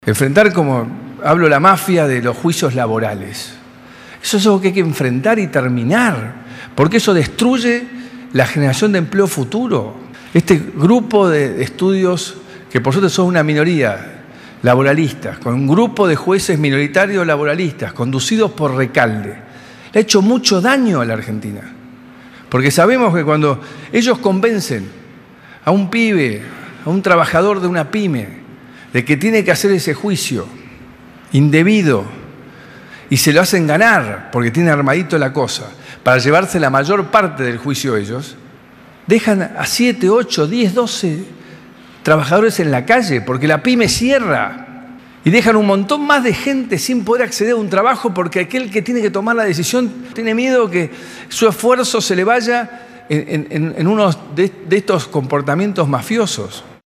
Enfrentar, como hablo, la mafia de los juicios laborales. Eso es algo que hay que enfrentar y terminar, porque eso destruye la generación de empleo futuro. Este grupo de estudios, que por suerte son una minoría, laboralistas, con un grupo de jueces minoritarios laboralistas, conducidos por Recalde, le ha hecho mucho daño a la Argentina. Porque sabemos que cuando ellos convencen a un pibe, a un trabajador de una pyme, de que tiene que hacer ese juicio indebido y se lo hacen ganar porque tiene armadito la cosa para llevarse la mayor parte del juicio ellos, dejan a 7, 8, 10, 12 trabajadores en la calle porque la pyme cierra y dejan un montón más de gente sin poder acceder a un trabajo porque aquel que tiene que tomar la decisión tiene miedo que su esfuerzo se le vaya en uno de estos comportamientos mafiosos.